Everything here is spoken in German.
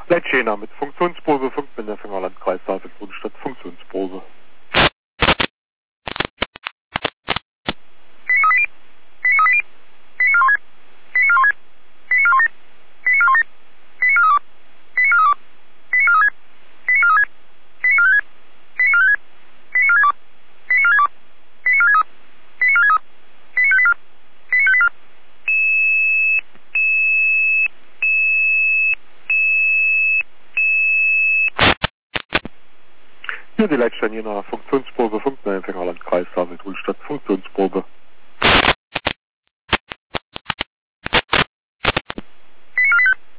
Leitschäner mit Funktionsprobe, Funkminderfänger Landkreis Havel-Grunstadt, Funktionsprobe. Hier die Leitsteinjener Funktionsprobe, Funkminderfänger Landkreis Havel-Grunstadt, Funktionsprobe.